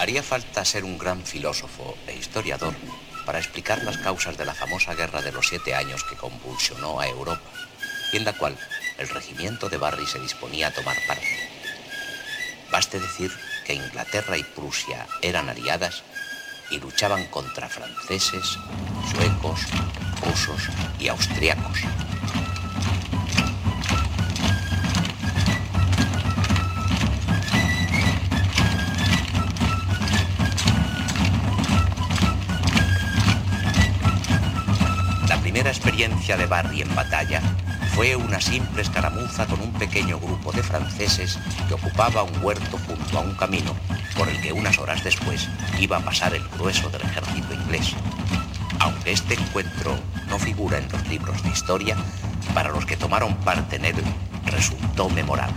Haría falta ser un gran filósofo e historiador para explicar las causas de la famosa Guerra de los 7 años que convulsionó a Europa, y en la cual el regimiento de Barry se disponía a tomar parte. Baste decir que Inglaterra y Prusia eran aliadas y luchaban contra franceses, suecos, rusos y austriacos. La primera experiencia de Barry en batalla fue una simple escaramuza con un pequeño grupo de franceses que ocupaba un huerto junto a un camino por el que unas horas después iba a pasar el grueso del ejército inglés. Aunque este encuentro no figura en los libros de historia, para los que tomaron parte en él resultó memorable.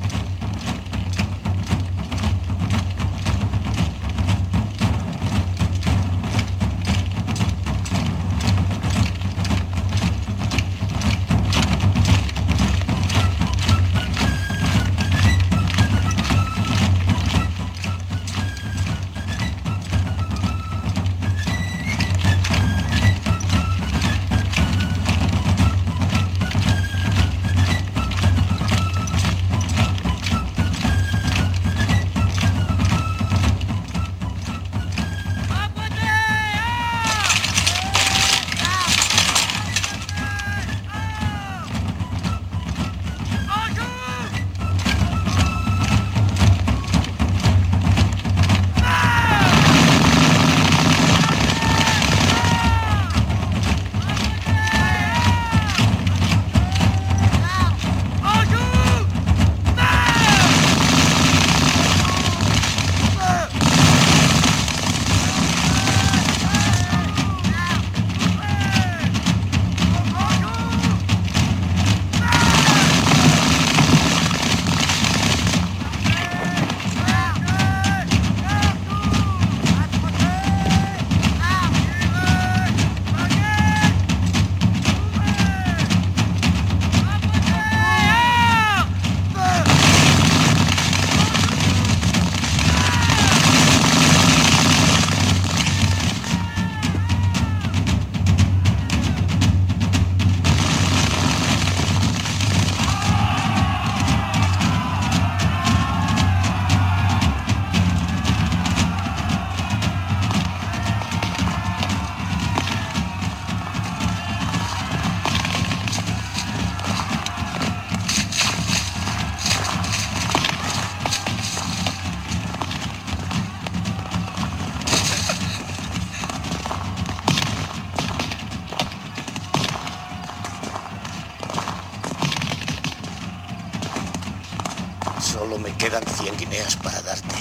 Solo me quedan 100 guineas para darte,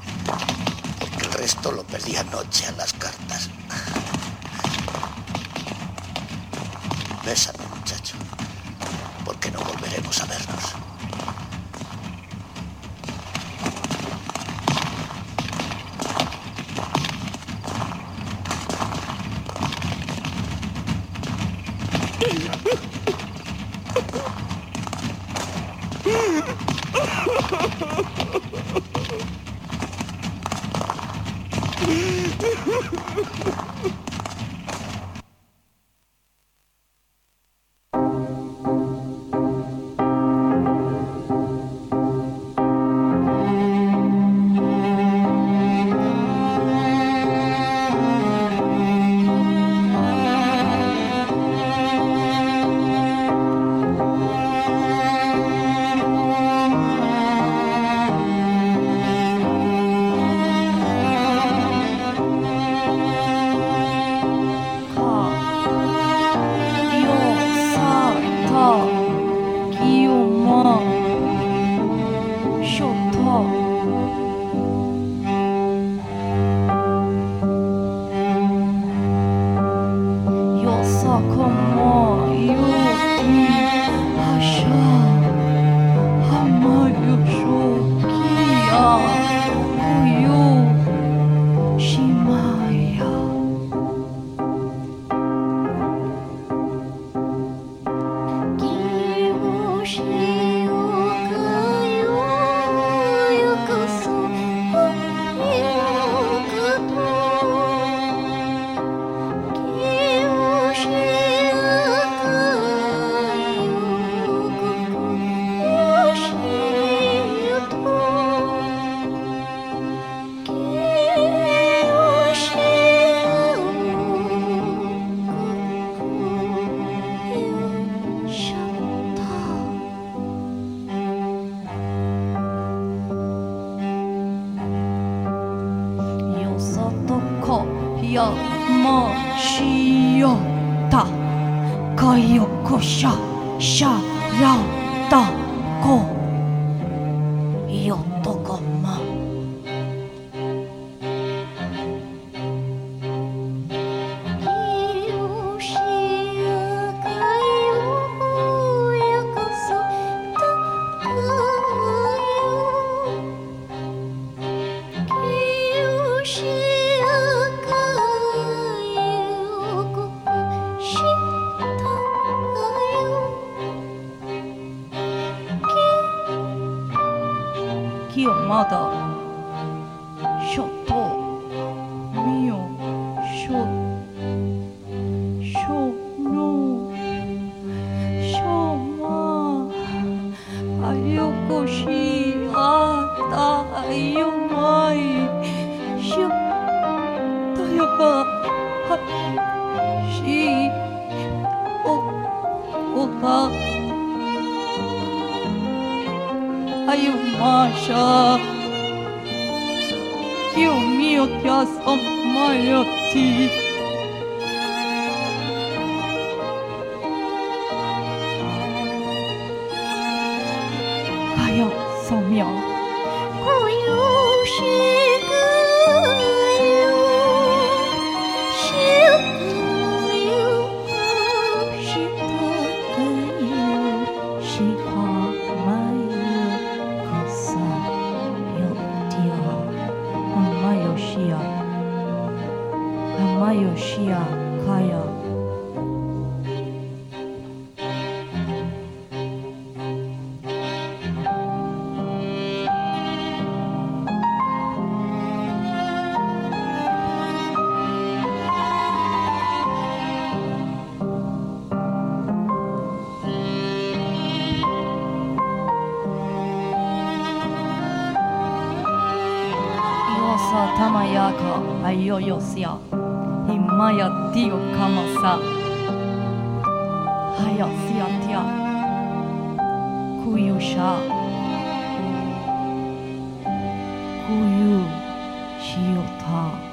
porque el resto lo perdí anoche a las cartas. Bésame, muchacho, porque no volveremos a vernos. やましよたかよこしゃしゃらだこよとこまきよまだしょとみよしょしょのしょまあよこしあたよまいしょたよかはしおたあゆましゃきよみよきゃさまよてかよそみょこよしくよしくよしたかよしはまよまよしやかやよさたまやかあよよすや今やティオカマサはやすやティアくゆしゃくゆしよた